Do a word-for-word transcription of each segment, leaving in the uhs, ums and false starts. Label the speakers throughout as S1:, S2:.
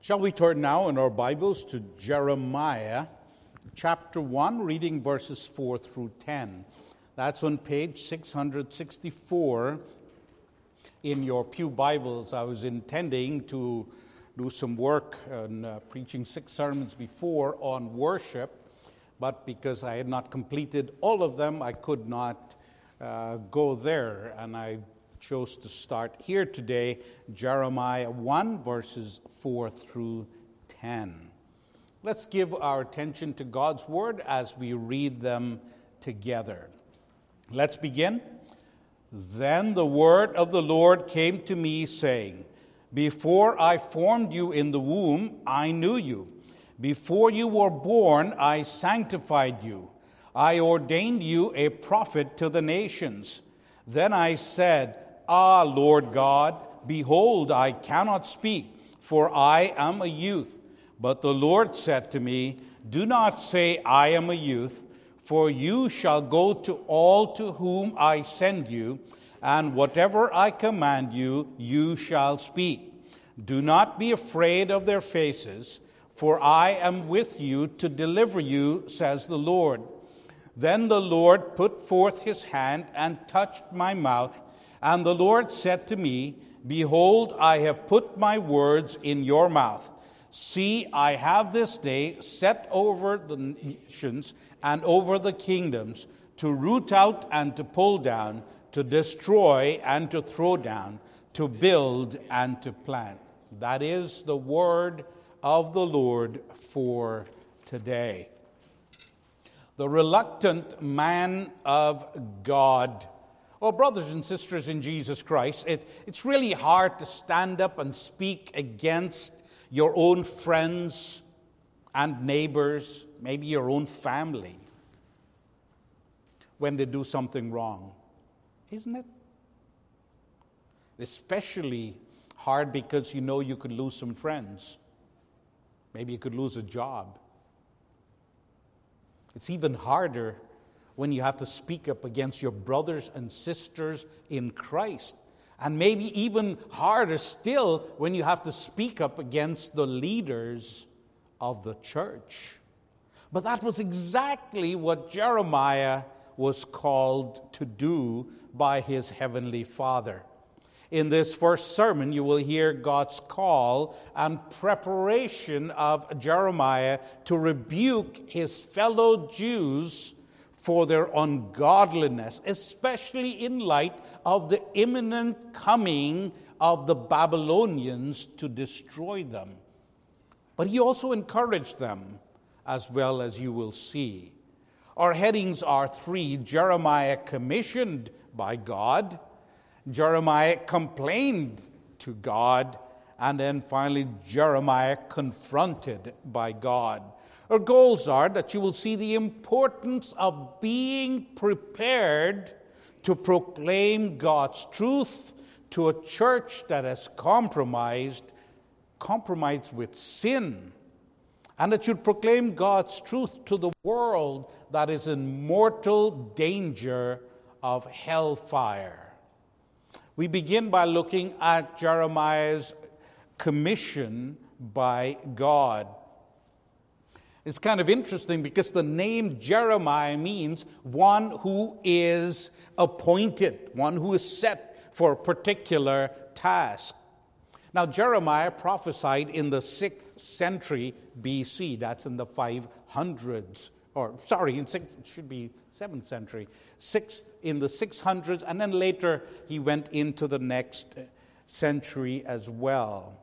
S1: Shall we turn now in our Bibles to Jeremiah chapter one, reading verses four through ten. That's on page six hundred sixty-four in your pew Bibles. I was intending to do some work on uh, preaching six sermons before on worship, but because I had not completed all of them, I could not uh, go there, and I chose to start here today, Jeremiah one, verses four through ten. Let's give our attention to God's Word as we read them together. Let's begin. Then the word of the Lord came to me, saying, Before I formed you in the womb, I knew you. Before you were born, I sanctified you. I ordained you a prophet to the nations. Then I said, Ah, Lord God, behold, I cannot speak, for I am a youth. But the Lord said to me, Do not say, I am a youth, for you shall go to all to whom I send you, and whatever I command you, you shall speak. Do not be afraid of their faces, for I am with you to deliver you, says the Lord. Then the Lord put forth his hand and touched my mouth, and the Lord said to me, Behold, I have put my words in your mouth. See, I have this day set over the nations and over the kingdoms, to root out and to pull down, to destroy and to throw down, to build and to plant. That is the word of the Lord for today. The reluctant man of God. Well, brothers and sisters in Jesus Christ, it, it's really hard to stand up and speak against your own friends and neighbors, maybe your own family, when they do something wrong, isn't it? Especially hard because you know you could lose some friends. Maybe you could lose a job. It's even harder when you have to speak up against your brothers and sisters in Christ. And maybe even harder still when you have to speak up against the leaders of the church. But that was exactly what Jeremiah was called to do by his heavenly Father. In this first sermon, you will hear God's call and preparation of Jeremiah to rebuke his fellow Jews for their ungodliness, especially in light of the imminent coming of the Babylonians to destroy them. But he also encouraged them, as well as you will see. Our headings are three: Jeremiah commissioned by God, Jeremiah complained to God, and then finally Jeremiah confronted by God. Our goals are that you will see the importance of being prepared to proclaim God's truth to a church that has compromised, compromised with sin, and that you proclaim God's truth to the world that is in mortal danger of hellfire. We begin by looking at Jeremiah's commission by God. It's kind of interesting because the name Jeremiah means one who is appointed, one who is set for a particular task. Now, Jeremiah prophesied in the sixth century B C. That's in the five hundreds, or sorry, in six, it should be seventh century. Sixth in the six hundreds, and then later he went into the next century as well.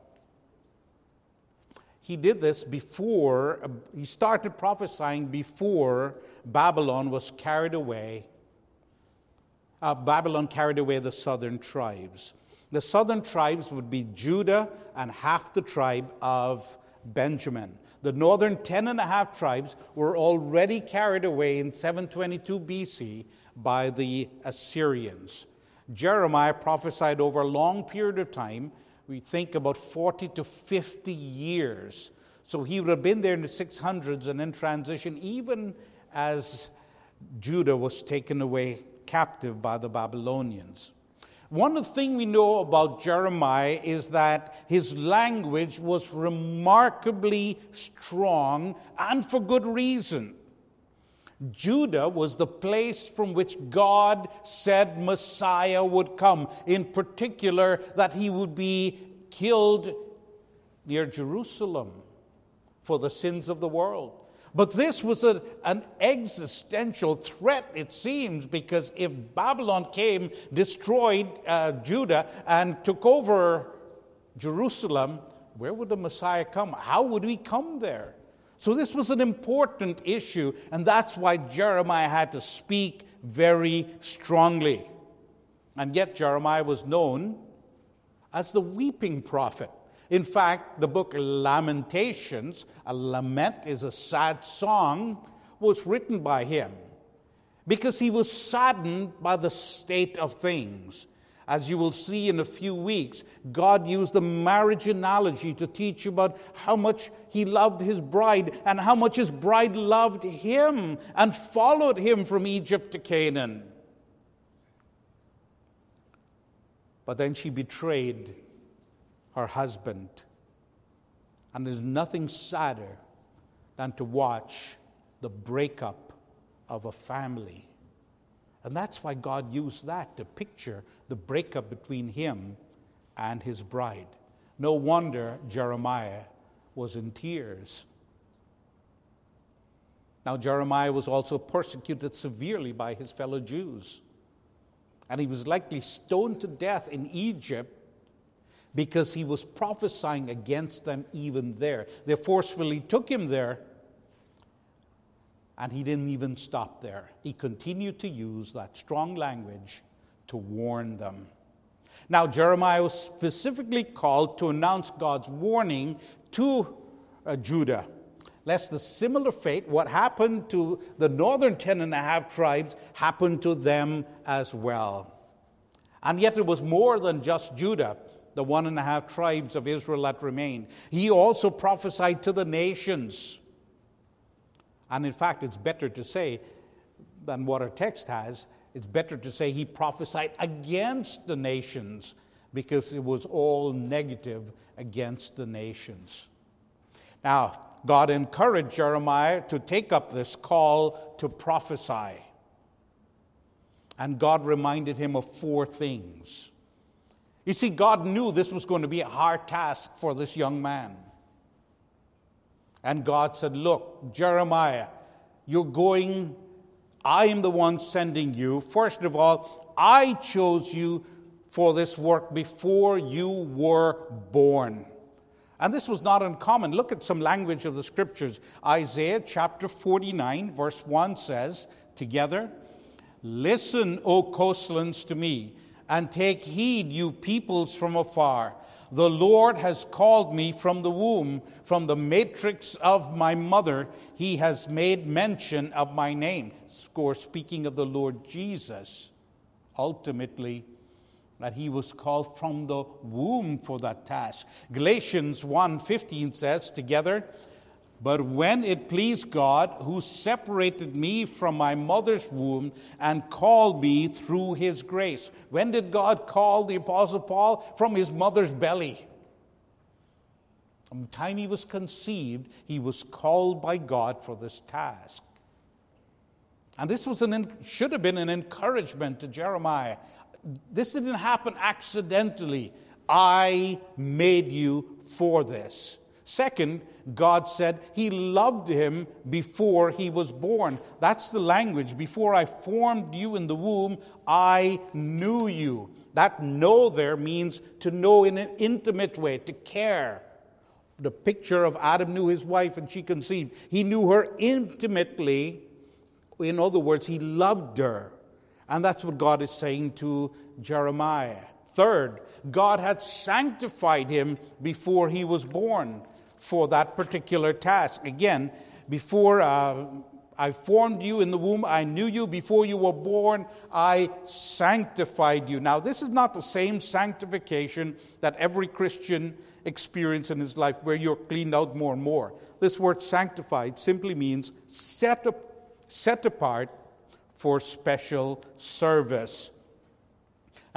S1: He did this before, he started prophesying before Babylon was carried away. Uh, Babylon carried away the southern tribes. The southern tribes would be Judah and half the tribe of Benjamin. The northern ten and a half tribes were already carried away in seven twenty-two B C by the Assyrians. Jeremiah prophesied over a long period of time. We think about forty to fifty years. So he would have been there in the six hundreds and then transitioned even as Judah was taken away captive by the Babylonians. One thing we know about Jeremiah is that his language was remarkably strong, and for good reason. Judah was the place from which God said Messiah would come. In particular, that he would be killed near Jerusalem for the sins of the world. But this was a, an existential threat, it seems, because if Babylon came, destroyed uh, Judah, and took over Jerusalem, where would the Messiah come? How would he come there? So this was an important issue, and that's why Jeremiah had to speak very strongly. And yet Jeremiah was known as the weeping prophet. In fact, the book Lamentations, a lament is a sad song, was written by him because he was saddened by the state of things. As you will see in a few weeks, God used the marriage analogy to teach about how much he loved his bride and how much his bride loved him and followed him from Egypt to Canaan. But then she betrayed her husband. And there's nothing sadder than to watch the breakup of a family. And that's why God used that to picture the breakup between him and his bride. No wonder Jeremiah was in tears. Now, Jeremiah was also persecuted severely by his fellow Jews. And he was likely stoned to death in Egypt because he was prophesying against them even there. They forcefully took him there, and he didn't even stop there. He continued to use that strong language to warn them. Now, Jeremiah was specifically called to announce God's warning to uh, Judah, lest the similar fate, what happened to the northern ten and a half tribes, happened to them as well. And yet it was more than just Judah, the one and a half tribes of Israel that remained. He also prophesied to the nations. And in fact, it's better to say than what our text has. It's better to say he prophesied against the nations, because it was all negative against the nations. Now, God encouraged Jeremiah to take up this call to prophesy. And God reminded him of four things. You see, God knew this was going to be a hard task for this young man. And God said, look, Jeremiah, you're going, I am the one sending you. First of all, I chose you for this work before you were born. And this was not uncommon. Look at some language of the scriptures. Isaiah chapter forty-nine, verse one says, together, listen, O coastlands, to me, and take heed, you peoples from afar. The Lord has called me from the womb, from the matrix of my mother. He has made mention of my name. Of course, speaking of the Lord Jesus, ultimately, that he was called from the womb for that task. Galatians one fifteen says, together, but when it pleased God, who separated me from my mother's womb and called me through his grace. When did God call the Apostle Paul? From his mother's belly. From the time he was conceived, he was called by God for this task. And this was an should have been an encouragement to Jeremiah. This didn't happen accidentally. I made you for this. Second, God said he loved him before he was born. That's the language. Before I formed you in the womb, I knew you. That know there means to know in an intimate way, to care. The picture of Adam knew his wife and she conceived. He knew her intimately. In other words, he loved her. And that's what God is saying to Jeremiah. Third, God had sanctified him before he was born for that particular task. Again, before uh, I formed you in the womb, I knew you. Before you were born, I sanctified you. Now, this is not the same sanctification that every Christian experiences in his life, where you're cleaned out more and more. This word sanctified simply means set, up, set apart for special service.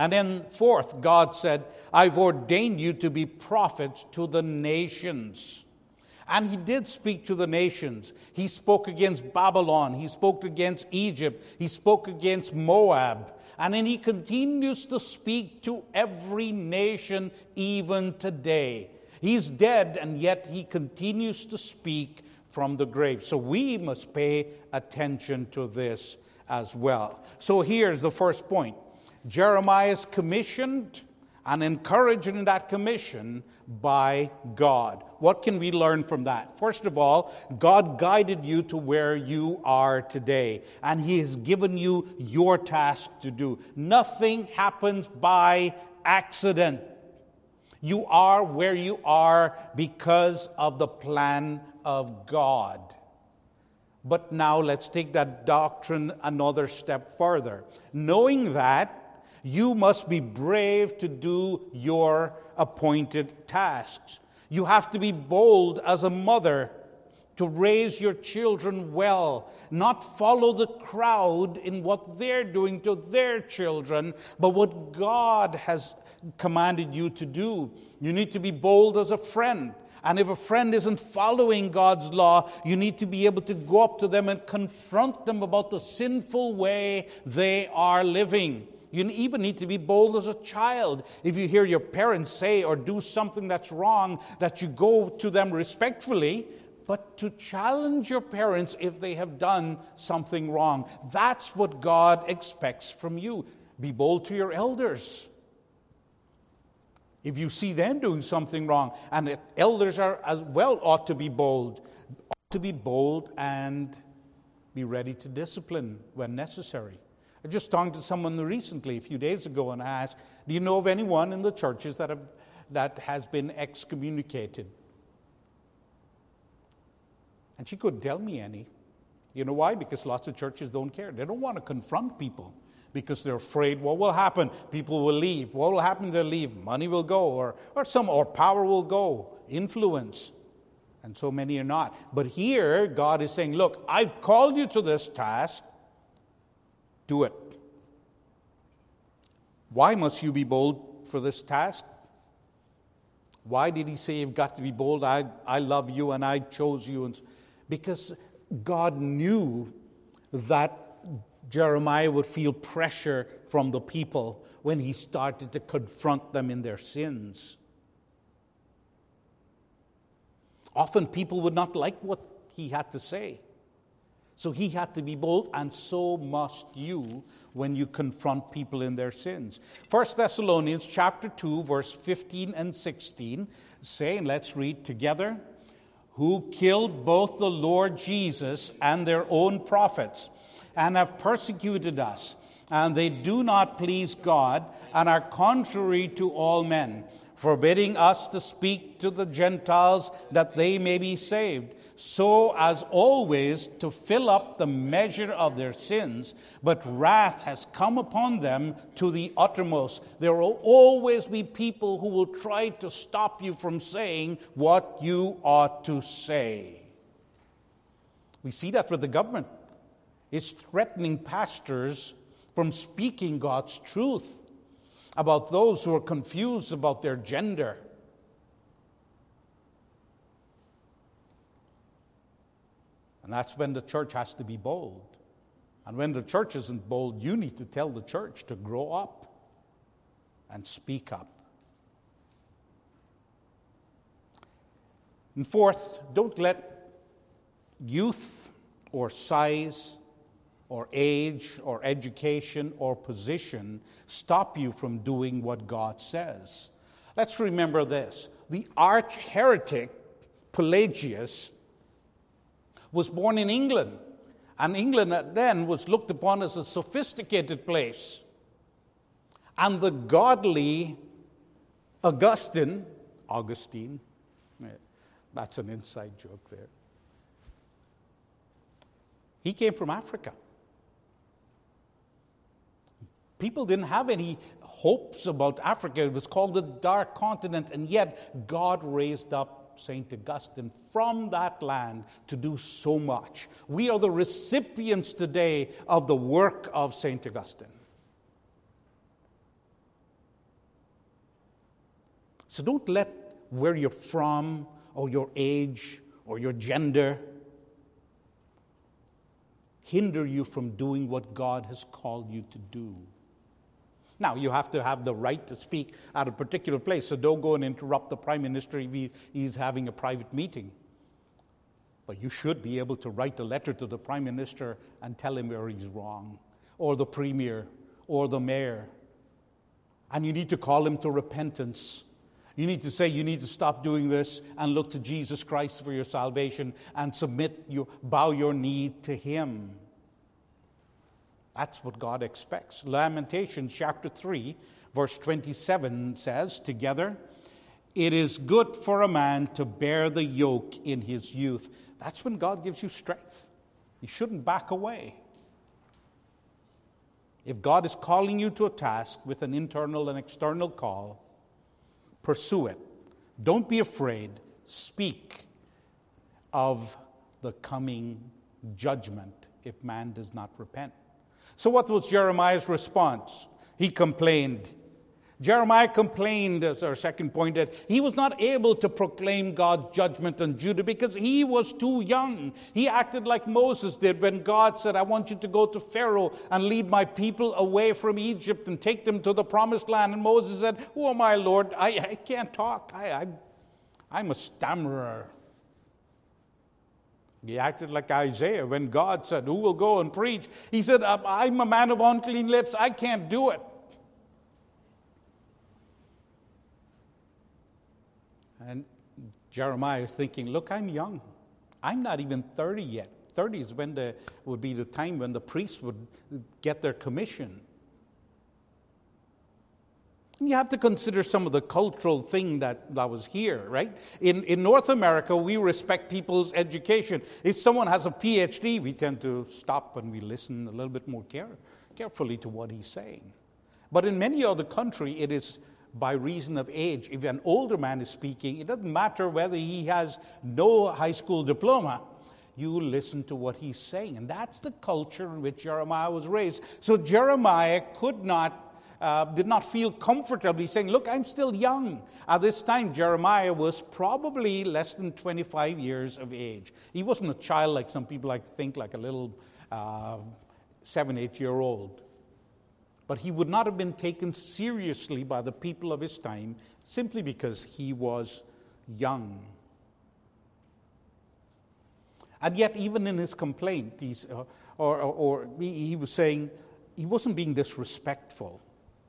S1: And then fourth, God said, I've ordained you to be prophets to the nations. And he did speak to the nations. He spoke against Babylon. He spoke against Egypt. He spoke against Moab. And then he continues to speak to every nation even today. He's dead, and yet he continues to speak from the grave. So we must pay attention to this as well. So here's the first point. Jeremiah is commissioned and encouraged in that commission by God. What can we learn from that? First of all, God guided you to where you are today, and he has given you your task to do. Nothing happens by accident. You are where you are because of the plan of God. But now let's take that doctrine another step further. Knowing that, you must be brave to do your appointed tasks. You have to be bold as a mother to raise your children well, not follow the crowd in what they're doing to their children, but what God has commanded you to do. You need to be bold as a friend. And if a friend isn't following God's law, you need to be able to go up to them and confront them about the sinful way they are living. You even need to be bold as a child. If you hear your parents say or do something that's wrong, that you go to them respectfully, but to challenge your parents if they have done something wrong. That's what God expects from you. Be bold to your elders. If you see them doing something wrong, and the elders are as well ought to be bold, ought to be bold and be ready to discipline when necessary. I just talked to someone recently, a few days ago, and I asked, do you know of anyone in the churches that have, that has been excommunicated? And she couldn't tell me any. You know why? Because lots of churches don't care. They don't want to confront people because they're afraid what will happen. People will leave. What will happen if they leave? Money will go, or, or some, or power will go, influence. And so many are not. But here, God is saying, look, I've called you to this task. Do it. Why must you be bold for this task? Why did he say you've got to be bold? I, I love you and I chose you. And because God knew that Jeremiah would feel pressure from the people when he started to confront them in their sins. Often people would not like what he had to say. So he had to be bold, and so must you when you confront people in their sins. First Thessalonians chapter two, verse fifteen and sixteen say, and let's read together, who killed both the Lord Jesus and their own prophets, and have persecuted us, and they do not please God, and are contrary to all men, forbidding us to speak to the Gentiles that they may be saved, so as always to fill up the measure of their sins, but wrath has come upon them to the uttermost. There will always be people who will try to stop you from saying what you ought to say. We see that with the government. It's threatening pastors from speaking God's truth about those who are confused about their gender. And that's when the church has to be bold. And when the church isn't bold, you need to tell the church to grow up and speak up. And fourth, don't let youth or size or age or education or position stop you from doing what God says. Let's remember this. The arch heretic Pelagius was born in England, and England then was looked upon as a sophisticated place. And the godly Augustine, Augustine, that's an inside joke there. He came from Africa. People didn't have any hopes about Africa. It was called the Dark Continent, and yet God raised up Saint Augustine from that land to do so much. We are the recipients today of the work of Saint Augustine. So don't let where you're from or your age or your gender hinder you from doing what God has called you to do. Now, you have to have the right to speak at a particular place, so don't go and interrupt the Prime Minister if he, he's having a private meeting. But you should be able to write a letter to the Prime Minister and tell him where he's wrong, or the Premier, or the Mayor. And you need to call him to repentance. You need to say you need to stop doing this and look to Jesus Christ for your salvation and submit, your, bow your knee to Him. That's what God expects. Lamentations chapter three, verse twenty-seven says, together, it is good for a man to bear the yoke in his youth. That's when God gives you strength. You shouldn't back away. If God is calling you to a task with an internal and external call, pursue it. Don't be afraid. Speak of the coming judgment if man does not repent. So what was Jeremiah's response? He complained. Jeremiah complained, as our second point, that he was not able to proclaim God's judgment on Judah because he was too young. He acted like Moses did when God said, I want you to go to Pharaoh and lead my people away from Egypt and take them to the promised land. And Moses said, oh, my Lord, I, I can't talk. I, I, I'm a stammerer. He acted like Isaiah when God said, who will go and preach? He said, I'm a man of unclean lips. I can't do it. And Jeremiah is thinking, look, I'm young. I'm not even thirty yet. thirty is when the would be the time when the priests would get their commission. And you have to consider some of the cultural thing that, that was here, right? In, in North America, we respect people's education. If someone has a P H D, we tend to stop and we listen a little bit more care, carefully to what he's saying. But in many other countries, it is by reason of age. If an older man is speaking, it doesn't matter whether he has no high school diploma. You listen to what he's saying. And that's the culture in which Jeremiah was raised. So Jeremiah could not, uh, did not feel comfortably saying, look, I'm still young. At this time, Jeremiah was probably less than twenty-five years of age. He wasn't a child like some people like to think, like a little uh, seven, eight-year-old. But he would not have been taken seriously by the people of his time simply because he was young. And yet, even in his complaint, he's, uh, or, or, or he, he was saying he wasn't being disrespectful.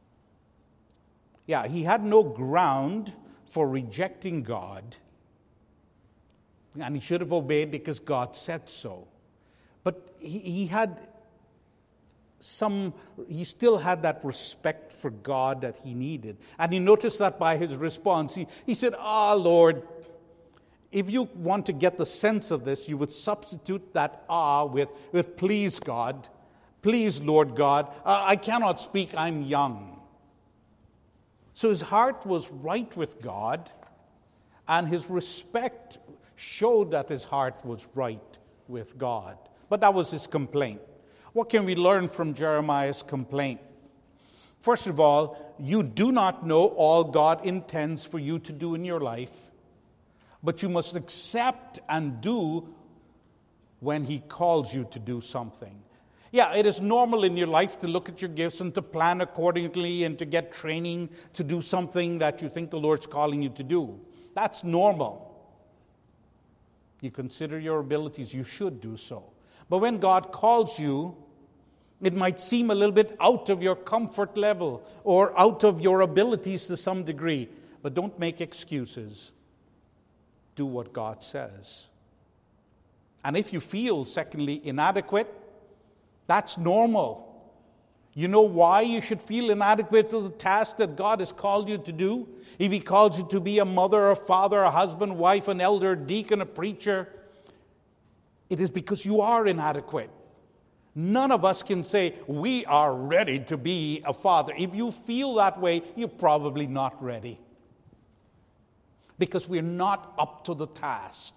S1: Yeah, he had no ground for rejecting God, and he should have obeyed because God said so. But he, he had some, he still had that respect for God that he needed. And he noticed that by his response. He, he said, ah, Lord, if you want to get the sense of this, you would substitute that ah with, with please, God. Please, Lord God. Uh, I cannot speak, I'm young. So his heart was right with God, and his respect showed that his heart was right with God. But that was his complaint. What can we learn from Jeremiah's complaint? First of all, you do not know all God intends for you to do in your life, but you must accept and do when He calls you to do something. Yeah, it is normal in your life to look at your gifts and to plan accordingly and to get training to do something that you think the Lord's calling you to do. That's normal. You consider your abilities, you should do so. But when God calls you, it might seem a little bit out of your comfort level or out of your abilities to some degree. But don't make excuses. Do what God says. And if you feel, secondly, inadequate, that's normal. You know why you should feel inadequate to the task that God has called you to do? If He calls you to be a mother, a father, a husband, wife, an elder, deacon, a preacher, it is because you are inadequate. None of us can say, we are ready to be a father. If you feel that way, you're probably not ready. Because we're not up to the task.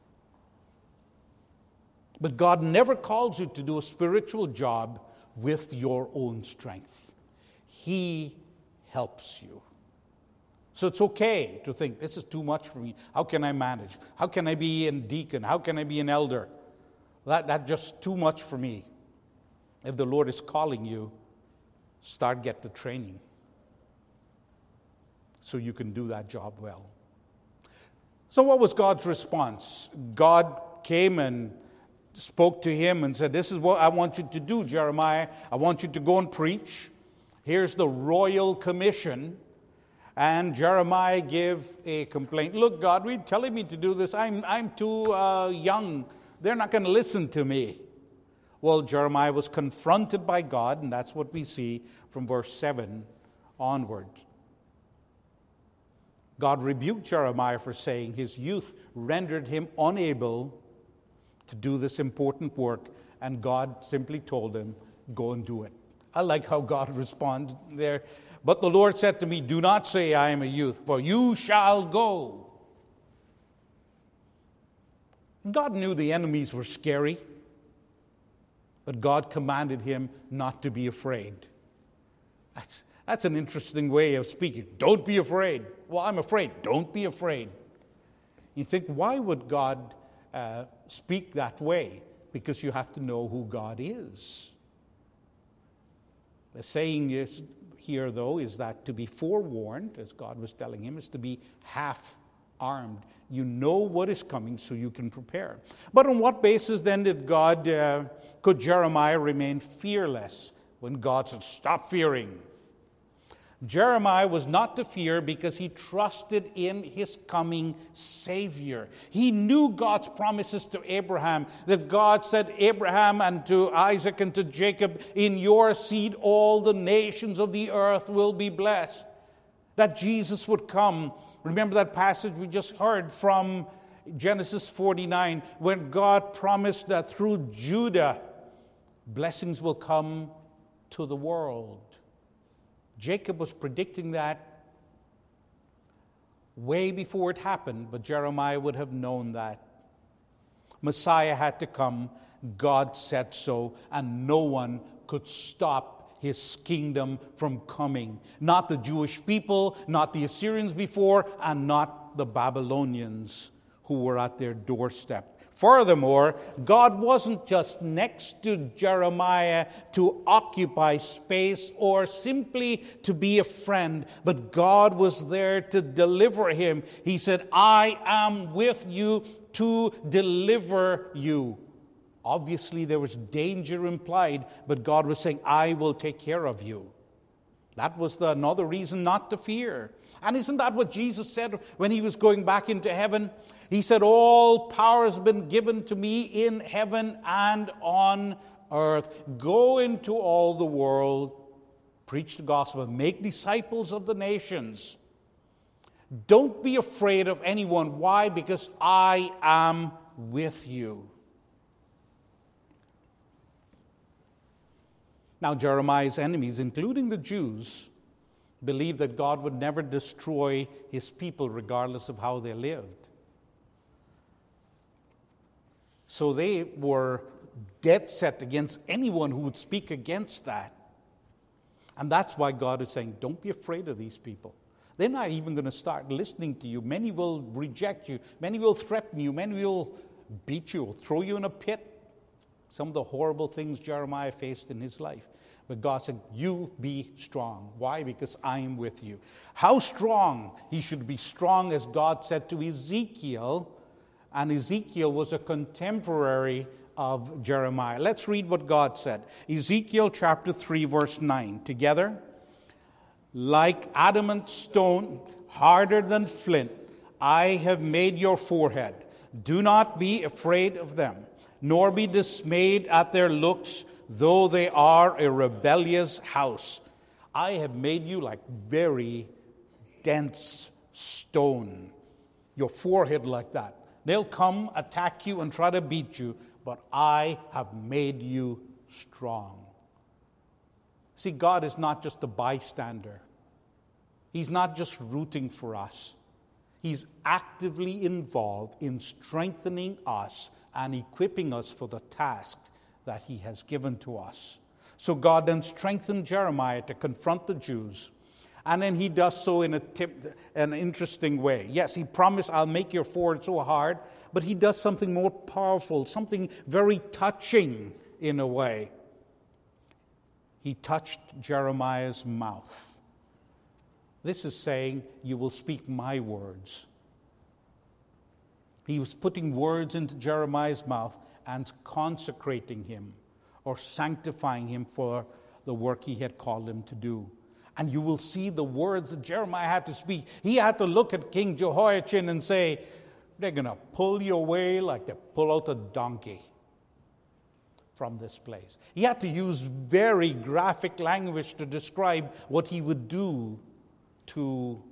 S1: But God never calls you to do a spiritual job with your own strength. He helps you. So it's okay to think, this is too much for me. How can I manage? How can I be a deacon? How can I be an elder? That, that's just too much for me. If the Lord is calling you, start get the training so you can do that job well. So what was God's response? God came and spoke to him and said, this is what I want you to do, Jeremiah. I want you to go and preach. Here's the royal commission. And Jeremiah gave a complaint. Look, God, you're telling me to do this. I'm, I'm too uh, young. They're not going to listen to me. Well, Jeremiah was confronted by God, and that's what we see from verse seven onwards. God rebuked Jeremiah for saying his youth rendered him unable to do this important work, and God simply told him, go and do it. I like how God responded there. But the Lord said to me, do not say I am a youth, for you shall go. God knew the enemies were scary, but God commanded him not to be afraid. That's, that's an interesting way of speaking. Don't be afraid. Well, I'm afraid. Don't be afraid. You think, why would God uh, speak that way? Because you have to know who God is. The saying is, here, though, is that to be forewarned, as God was telling him, is to be half-armed. You know what is coming so you can prepare. But on what basis then did God, uh, could Jeremiah remain fearless when God said, stop fearing? Jeremiah was not to fear because he trusted in his coming Savior. He knew God's promises to Abraham, that God said, Abraham and to Isaac and to Jacob, in your seed all the nations of the earth will be blessed. That Jesus would come. Remember that passage we just heard from Genesis forty-nine, when God promised that through Judah, blessings will come to the world. Jacob was predicting that way before it happened, but Jeremiah would have known that. Messiah had to come. God said so, and no one could stop his kingdom from coming. Not the Jewish people, not the Assyrians before, and not the Babylonians who were at their doorstep. Furthermore, God wasn't just next to Jeremiah to occupy space or simply to be a friend, but God was there to deliver him. He said, I am with you to deliver you. Obviously, there was danger implied, but God was saying, I will take care of you. That was the, another reason not to fear. And isn't that what Jesus said when he was going back into heaven? He said, all power has been given to me in heaven and on earth. Go into all the world, preach the gospel, make disciples of the nations. Don't be afraid of anyone. Why? Because I am with you. Now, Jeremiah's enemies, including the Jews, believed that God would never destroy his people regardless of how they lived. So they were dead set against anyone who would speak against that. And that's why God is saying, don't be afraid of these people. They're not even going to start listening to you. Many will reject you. Many will threaten you. Many will beat you, throw you in a pit. Some of the horrible things Jeremiah faced in his life. But God said, you be strong. Why? Because I am with you. How strong? He should be strong, as God said to Ezekiel. And Ezekiel was a contemporary of Jeremiah. Let's read what God said. Ezekiel chapter three, verse nine. Together. Like adamant stone, harder than flint, I have made your forehead. Do not be afraid of them, nor be dismayed at their looks, though they are a rebellious house. I have made you like very dense stone. Your forehead like that. They'll come, attack you, and try to beat you, but I have made you strong. See, God is not just a bystander. He's not just rooting for us. He's actively involved in strengthening us and equipping us for the task that he has given to us. So God then strengthened Jeremiah to confront the Jews. And then he does so in a tip, an interesting way. Yes, he promised, I'll make your forehead so hard, but he does something more powerful, something very touching in a way. He touched Jeremiah's mouth. This is saying, you will speak my words. He was putting words into Jeremiah's mouth and consecrating him or sanctifying him for the work he had called him to do. And you will see the words that Jeremiah had to speak. He had to look at King Jehoiachin and say, they're going to pull you away like they pull out a donkey from this place. He had to use very graphic language to describe what he would do to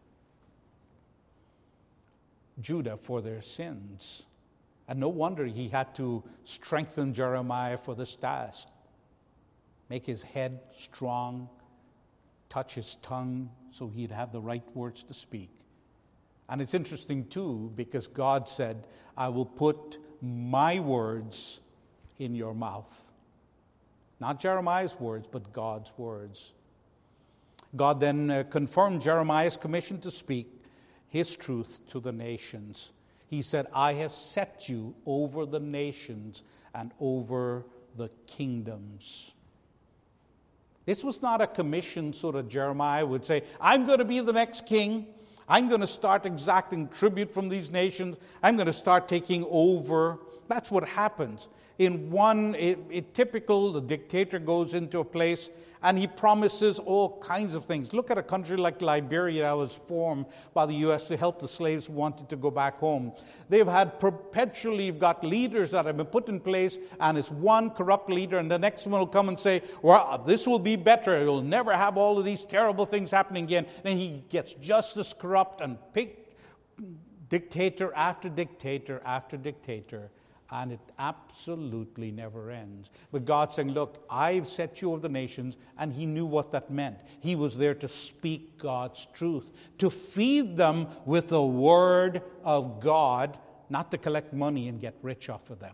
S1: Judah for their sins. And no wonder he had to strengthen Jeremiah for this task. Make his head strong, touch his tongue so he'd have the right words to speak. And it's interesting too, because God said, I will put my words in your mouth. Not Jeremiah's words, but God's words. God then uh, confirmed Jeremiah's commission to speak his truth to the nations. He said, I have set you over the nations and over the kingdoms. This was not a commission so that Jeremiah would say, I'm going to be the next king. I'm going to start exacting tribute from these nations. I'm going to start taking over. That's what happens. In one, it, it typical, the dictator goes into a place and he promises all kinds of things. Look at a country like Liberia that was formed by the U S to help the slaves who wanted to go back home. They've had perpetually got leaders that have been put in place, and it's one corrupt leader, and the next one will come and say, well, this will be better. You'll never have all of these terrible things happening again. Then he gets just as corrupt and picked dictator after dictator after dictator. And it absolutely never ends. But God's saying, look, I've set you over the nations, and he knew what that meant. He was there to speak God's truth, to feed them with the word of God, not to collect money and get rich off of them.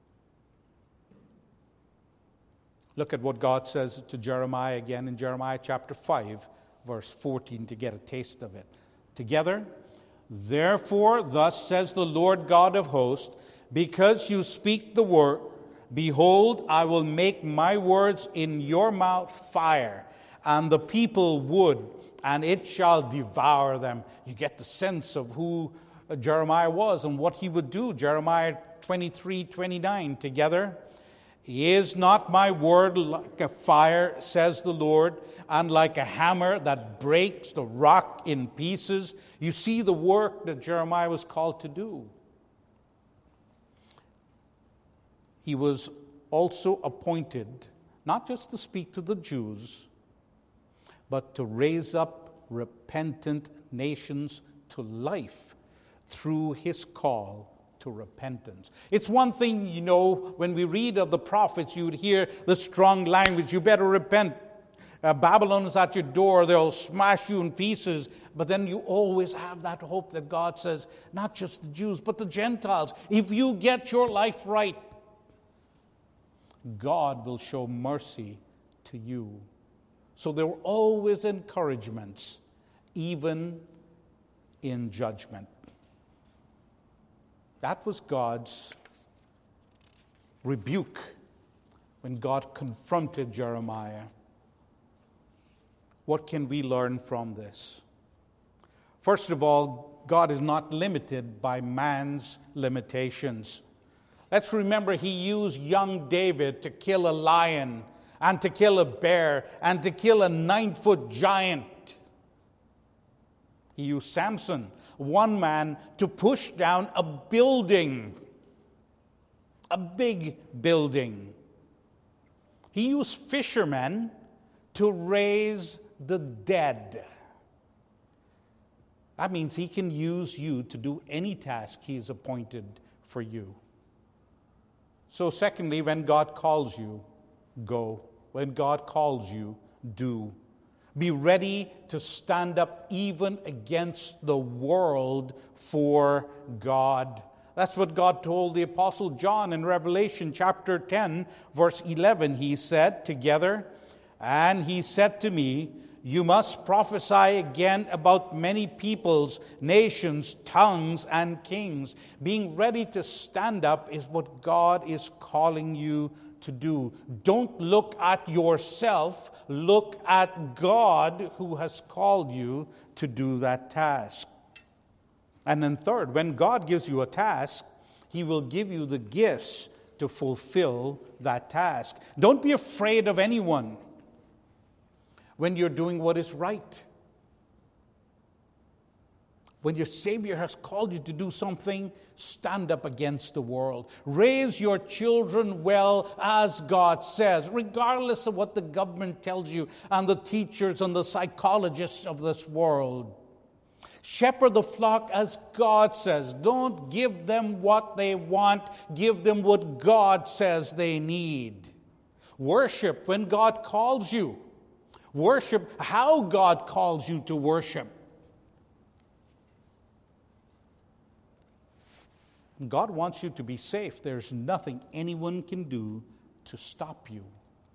S1: Look at what God says to Jeremiah again in Jeremiah chapter five, verse fourteen, to get a taste of it. Together, therefore, thus says the Lord God of hosts, because you speak the word, behold, I will make my words in your mouth fire, and the people wood, and it shall devour them. You get the sense of who Jeremiah was and what he would do. Jeremiah twenty-three twenty-nine, together. Is not my word like a fire, says the Lord, and like a hammer that breaks the rock in pieces? You see the work that Jeremiah was called to do. He was also appointed not just to speak to the Jews, but to raise up repentant nations to life through his call to repentance. It's one thing, you know, when we read of the prophets, you would hear the strong language, you better repent. Uh, Babylon is at your door, they'll smash you in pieces. But then you always have that hope that God says, not just the Jews, but the Gentiles. If you get your life right, God will show mercy to you. So there were always encouragements, even in judgment. That was God's rebuke when God confronted Jeremiah. What can we learn from this? First of all, God is not limited by man's limitations. Let's remember he used young David to kill a lion and to kill a bear and to kill a nine-foot giant. He used Samson, one man, to push down a building, a big building. He used fishermen to raise the dead. That means he can use you to do any task he has appointed for you. So secondly, when God calls you, go. When God calls you, do. Be ready to stand up even against the world for God. That's what God told the Apostle John in Revelation chapter ten, verse eleven. He said, together, and he said to me, You must prophesy again about many peoples, nations, tongues, and kings. Being ready to stand up is what God is calling you to do. Don't look at yourself. Look at God who has called you to do that task. And then third, when God gives you a task, He will give you the gifts to fulfill that task. Don't be afraid of anyone when you're doing what is right. When your Savior has called you to do something, stand up against the world. Raise your children well, as God says, regardless of what the government tells you and the teachers and the psychologists of this world. Shepherd the flock as God says. Don't give them what they want. Give them what God says they need. Worship when God calls you. Worship how God calls you to worship. God wants you to be safe. There's nothing anyone can do to stop you.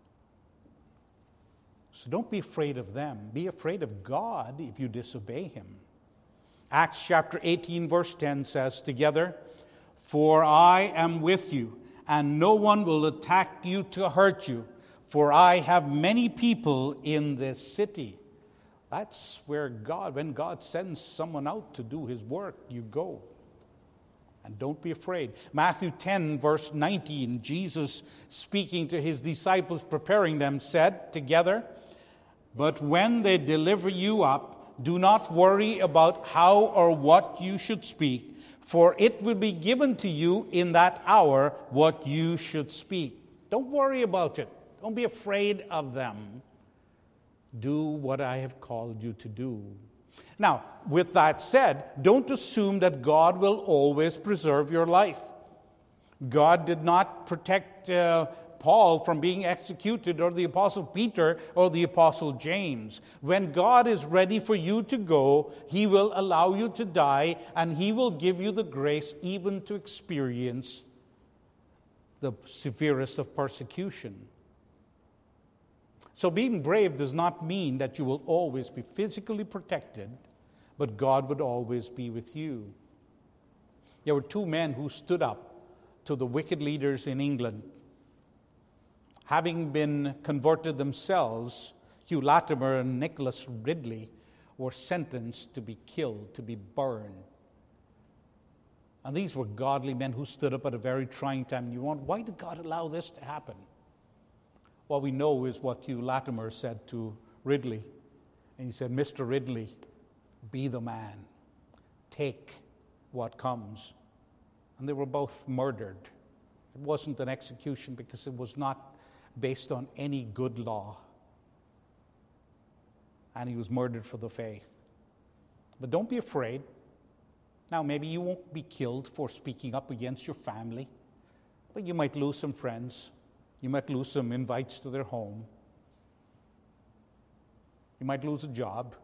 S1: So don't be afraid of them. Be afraid of God if you disobey Him. Acts chapter eighteen verse ten says together, "For I am with you, and no one will attack you to hurt you, for I have many people in this city." That's where God, when God sends someone out to do His work, you go. And don't be afraid. Matthew ten verse nineteen, Jesus speaking to His disciples, preparing them, said together, "But when they deliver you up, do not worry about how or what you should speak, for it will be given to you in that hour what you should speak." Don't worry about it. Don't be afraid of them. Do what I have called you to do. Now, with that said, don't assume that God will always preserve your life. God did not protect uh, Paul from being executed, or the Apostle Peter, or the Apostle James. When God is ready for you to go, He will allow you to die, and He will give you the grace even to experience the severest of persecution. So being brave does not mean that you will always be physically protected, but God would always be with you. There were two men who stood up to the wicked leaders in England. Having been converted themselves, Hugh Latimer and Nicholas Ridley were sentenced to be killed, to be burned. And these were godly men who stood up at a very trying time. And you wonder, why did God allow this to happen? What we know is what Hugh Latimer said to Ridley. And he said, "Mister Ridley, be the man. Take what comes." And they were both murdered. It wasn't an execution because it was not based on any good law. And he was murdered for the faith. But don't be afraid. Now, maybe you won't be killed for speaking up against your family, but you might lose some friends. You might lose some invites to their home. You might lose a job.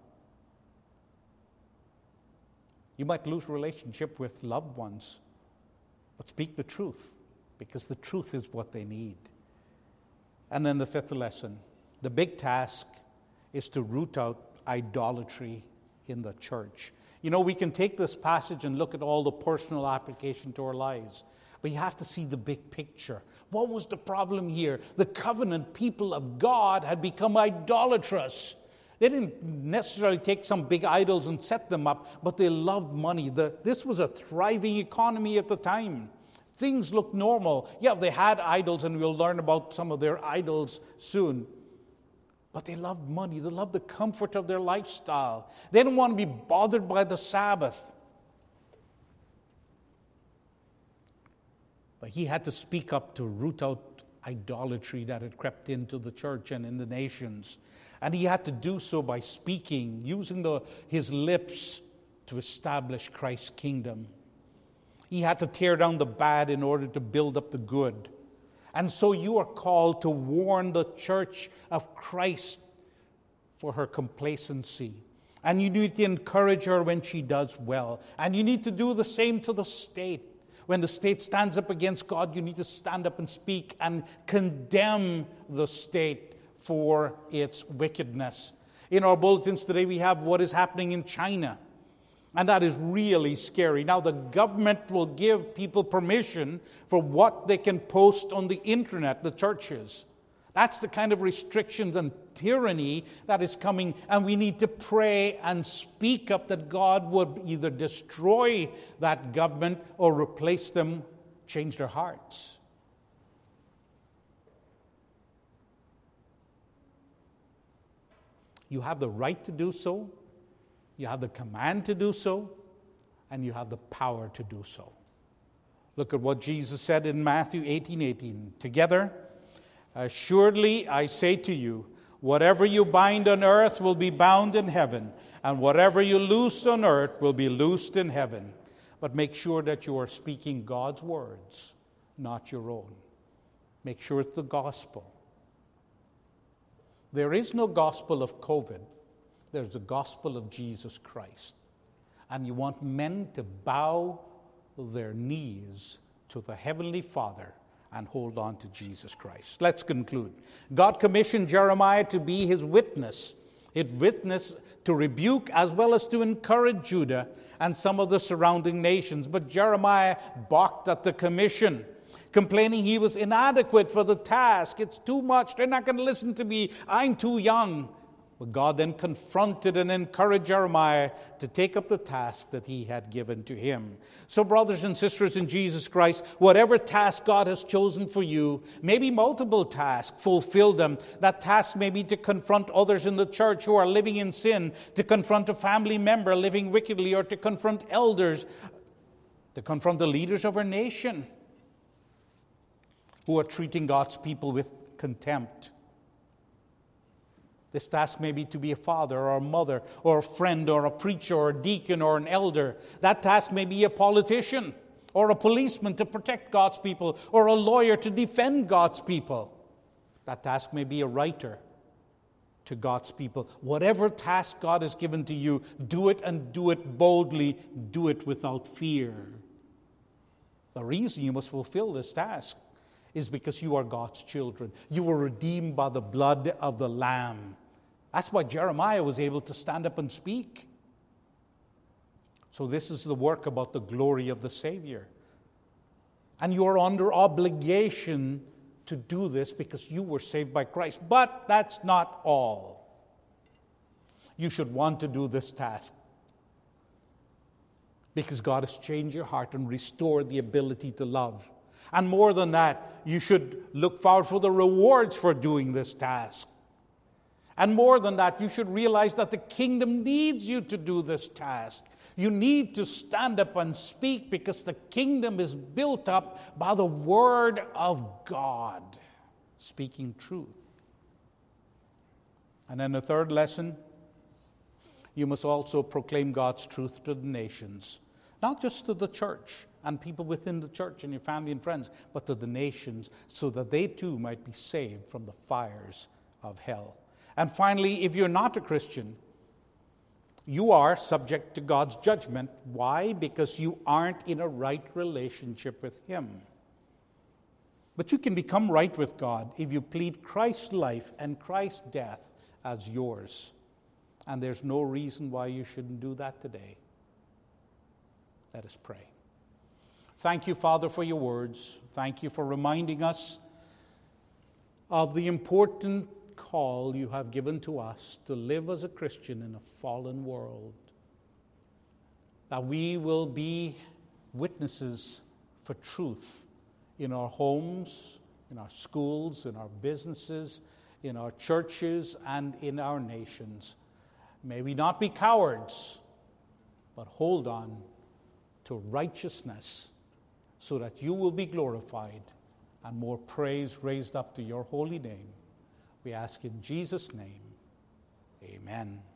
S1: You might lose relationship with loved ones. But speak the truth, because the truth is what they need. And then the fifth lesson, the big task is to root out idolatry in the church. You know, we can take this passage and look at all the personal application to our lives, but you have to see the big picture. What was the problem here? The covenant people of God had become idolatrous. They didn't necessarily take some big idols and set them up, but they loved money. The, this was a thriving economy at the time. Things looked normal. Yeah, they had idols, and we'll learn about some of their idols soon. But they loved money. They loved the comfort of their lifestyle. They didn't want to be bothered by the Sabbath. But he had to speak up to root out idolatry that had crept into the church and in the nations. And he had to do so by speaking, using the, his lips to establish Christ's kingdom. He had to tear down the bad in order to build up the good. And so you are called to warn the church of Christ for her complacency. And you need to encourage her when she does well. And you need to do the same to the state. When the state stands up against God, you need to stand up and speak and condemn the state for its wickedness. In our bulletins today, we have what is happening in China. And that is really scary. Now, the government will give people permission for what they can post on the internet, the churches. That's the kind of restrictions and tyranny that is coming. And we need to pray and speak up that God would either destroy that government or replace them, change their hearts. You have the right to do so, you have the command to do so, and you have the power to do so. Look at what Jesus said in Matthew eighteen eighteen. Together, assuredly I say to you, whatever you bind on earth will be bound in heaven, and whatever you loose on earth will be loosed in heaven. But make sure that you are speaking God's words, not your own. Make sure it's the gospel. There is no gospel of COVID. There's the gospel of Jesus Christ. And you want men to bow their knees to the Heavenly Father and hold on to Jesus Christ. Let's conclude. God commissioned Jeremiah to be his witness. It witnessed to rebuke as well as to encourage Judah and some of the surrounding nations. But Jeremiah balked at the commission, complaining he was inadequate for the task. It's too much. They're not going to listen to me. I'm too young. But God then confronted and encouraged Jeremiah to take up the task that he had given to him. So, brothers and sisters in Jesus Christ, whatever task God has chosen for you, maybe multiple tasks, fulfill them. That task may be to confront others in the church who are living in sin, to confront a family member living wickedly, or to confront elders, to confront the leaders of our nation who are treating God's people with contempt. This task may be to be a father or a mother or a friend or a preacher or a deacon or an elder. That task may be a politician or a policeman to protect God's people or a lawyer to defend God's people. That task may be a writer to God's people. Whatever task God has given to you, do it and do it boldly. Do it without fear. The reason you must fulfill this task is because you are God's children. You were redeemed by the blood of the Lamb. That's why Jeremiah was able to stand up and speak. So this is the work about the glory of the Savior. And you are under obligation to do this because you were saved by Christ. But that's not all. You should want to do this task because God has changed your heart and restored the ability to love. And more than that, you should look forward for the rewards for doing this task. And more than that, you should realize that the kingdom needs you to do this task. You need to stand up and speak because the kingdom is built up by the word of God, speaking truth. And then the third lesson, you must also proclaim God's truth to the nations, not just to the church and people within the church and your family and friends, but to the nations so that they too might be saved from the fires of hell. And finally, if you're not a Christian, you are subject to God's judgment. Why? Because you aren't in a right relationship with Him. But you can become right with God if you plead Christ's life and Christ's death as yours. And there's no reason why you shouldn't do that today. Let us pray. Thank you, Father, for your words. Thank you for reminding us of the important call you have given to us to live as a Christian in a fallen world. That we will be witnesses for truth in our homes, in our schools, in our businesses, in our churches, and in our nations. May we not be cowards, but hold on to righteousness so that you will be glorified and more praise raised up to your holy name. We ask in Jesus' name, amen.